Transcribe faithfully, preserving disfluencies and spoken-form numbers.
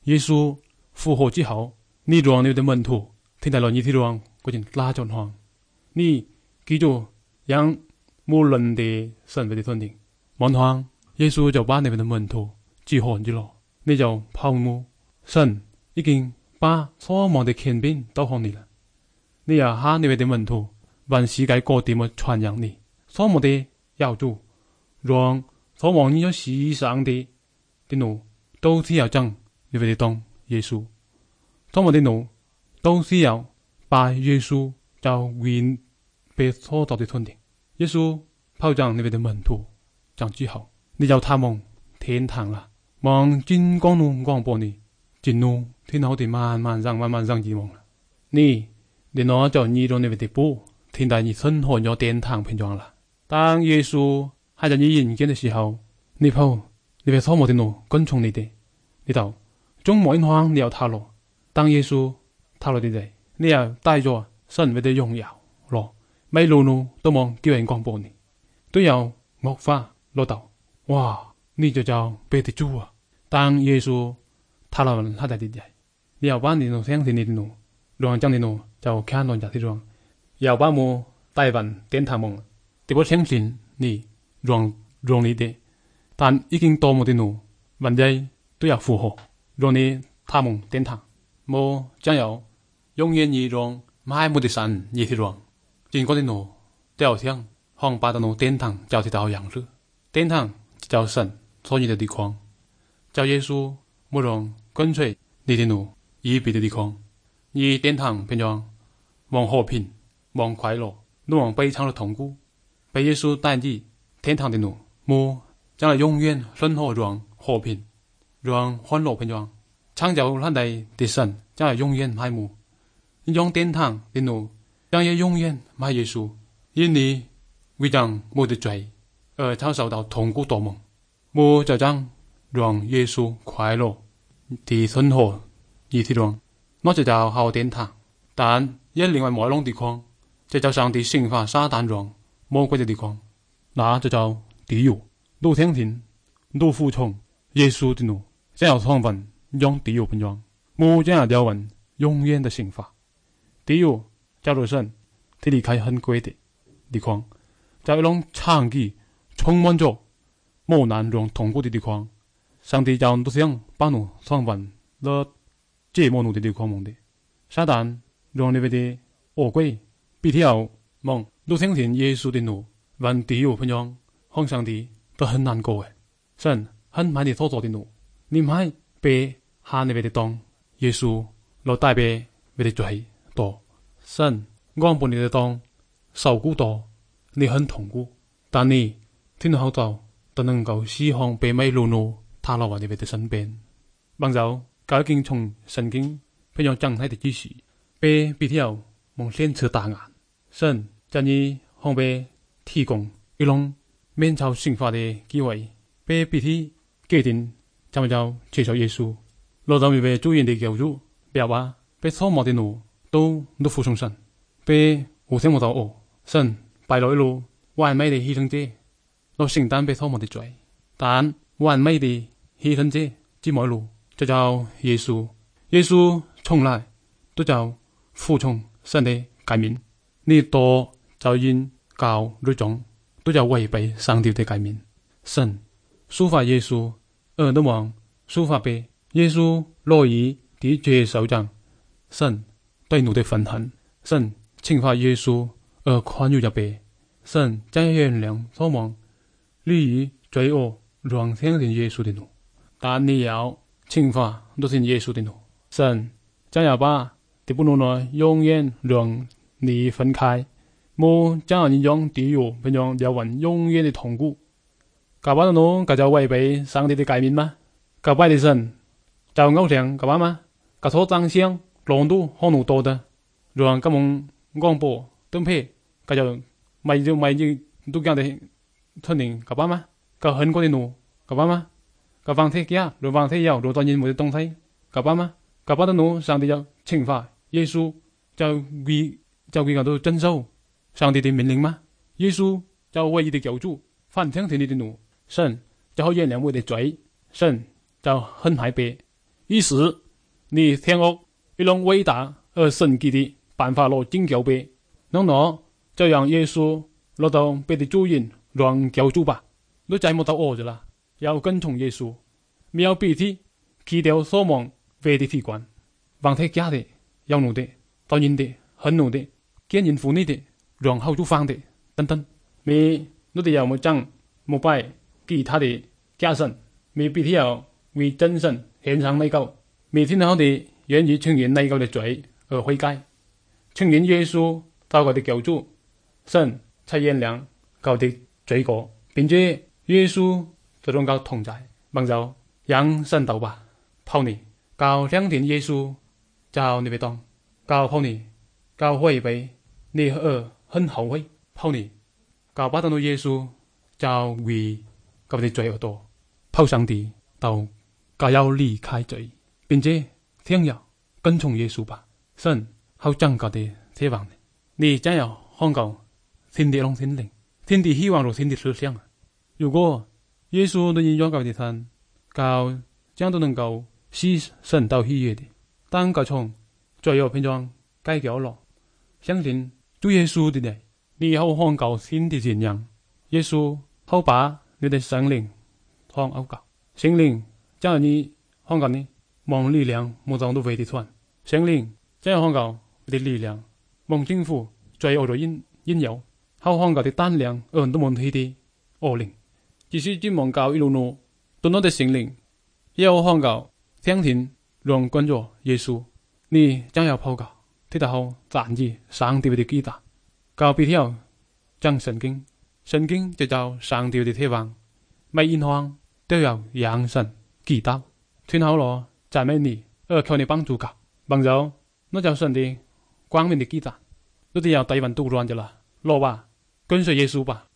耶穌復活之後，你讓你的門徒聽到了你的讓嗰件拉進行，你記住讓無論的神為的吞定，望行耶穌就把你們的門徒治好咗咯，你就拋無神已經把所望的權柄都向你了，你也下你們的門徒往世界各地麼傳揚你，所望的要做，讓所望你有世上的的路都是要將你們的當耶穌，所望的路都是要把耶穌就為被所造的吞定，耶穌拋將你們的門徒將之後，你就探望天堂了，望金光路廣播你進入天後的慢慢上慢慢上希望了，你你攞就你到你們的步，聽到你生活咗天堂篇章了。當耶穌還在你人間的時候，你跑你被所望的路跟從你的，你就中某一方你要踏路，當耶穌踏落地地，你要帶着神為的榮耀咯，每路路都望叫人廣播你，都有惡法落到，哇！你就叫被得住啊！當耶穌踏落他的地地，你要把你路相信你的路，讓將你路就看落在地上，要把我帶往天堂夢，對我相信你讓讓你的，但已經多麼的路，萬一都要符合，讓你踏夢天堂，我將有永遠而讓買冇的神而去讓，經過的路都要聽，向巴的路天堂就係到樣子，天堂就神所有的地方，叫耶穌冇讓跟隨你的路而別的地方，而天堂變成望和平、望快樂、望悲慘的痛苦，被耶穌帶進天堂的路，冇將來永遠生活讓和平、讓歡樂變成창조他哋的神，將來永遠愛慕，用天堂的路，將也永遠愛耶穌，因你為將冇的罪而遭受到痛苦多夢，冇就將讓耶穌快樂的生活而體讓，那就叫好天堂。但一另外某種地方，這就上帝刑罰撒旦讓魔鬼的地方，那就叫地獄。都聽聽，都服從耶穌的路，將要創辦用地獄變裝，冇將要掉穩永遠的刑罰。地獄叫做神，他離開很貴的地方，在一種長期充滿着磨難中痛苦的地方，上帝將都想把你創辦了這麼努的地方夢的。撒旦讓你們的惡鬼必須要夢，都相信耶穌的路，往地獄變裝，向上帝都很難過誒。神很買你所做的路，你唔係被下你們的當耶穌落帶被你的罪多，神光把你的當受苦多，你很痛苦，但你聽到好早都能夠希望被每路路踏落你們的身邊，幫助究竟從神經培養狀態的知識，被必須蒙先知答案，神將你向被提供一種免遭刑罰的機會，被必須決定怎麼就接受耶穌，落到你被主人的救助，表話被所望的路都都服從神，被互相冇到哦，神擺落一路完美的犧牲者，落承擔被所望的罪，但完美的犧牲者只某一路，就叫耶穌。耶穌從來都叫服從神的誡命，你多就因教律中都叫違背上帝的誡命，神抒發耶穌而都望抒發被耶穌樂意的接受將神對你的憤恨，神懲罰耶穌而寬恕着被神將原諒所望利於罪惡讓相信耶穌的路，但你要懲罰都是耶穌的路，神將要把這不路呢永遠讓你分開，冇將你用地獄變成了完永遠的痛苦，搞不好呢搞就違背上帝的誡命嗎？搞拜的神就偶像搞吧嗎？搞錯長相浪度好努多的，讓咁樣廣播登配搞就買就買就都講的村民搞吧嗎？搞很過的路搞吧嗎？搞放鐵架若放鐵要若當然冇的東西搞吧嗎？搞不到路上帝要懲罰耶穌就為就佢講到遵守上帝的命令嗎？耶穌就唯一的救主，反聽天你的路，神就好原諒我的罪，神就很害怕， 于是你天屋一种伟大而神奇的辦法來拯救別，啷啷就讓耶穌落到別的主人讓救主吧。你再冇到我咗啦，要跟從耶穌，沒有別的，棄掉所望為的習慣，忘記假的、有怒的、討厭的、恨怒的、見人負你的、讓後主放的等等。你你哋又冇爭冇拜其他的假神，未必要為真神獻上內疚，未聽到的願意承認內疚的罪而悔改，承認耶穌禱告的救主，神才原諒佢的罪過，並且耶穌就同佢同在，幫助讓神道吧，泡你教兩天耶穌教你別當，教泡你教會被你而很後悔，泡你教巴當到耶穌教為佢的罪而多，泡上帝到教要離開罪，並且聽要跟從耶穌吧，神好將佢的希望，你將要看到天地龍天靈，天地希望和天地思想。如果耶穌能引養佢的神，教將都能夠使神到喜悅的，當佢從最後篇章解救了，相信主耶穌的你，你好看到天地信仰，耶穌好把你的聖靈放歐教，聖靈將你看到你蒙力量冇當到為的傳，聖靈將看到你的力量蒙政府最後的引引誘，好看到的膽量而都冇去的惡靈，只是只望教一路路對我的聖靈，也好看到聽聽讓關注耶穌，你將要報告睇得好讚字上帝的記達，教必條將聖經，聖經就叫上帝的希望，每一方都要讓神記達，聽好了讚美你而求你幫助教，幫助那叫神的光明的記達，都得要台灣杜亂的啦，落吧跟隨耶穌吧。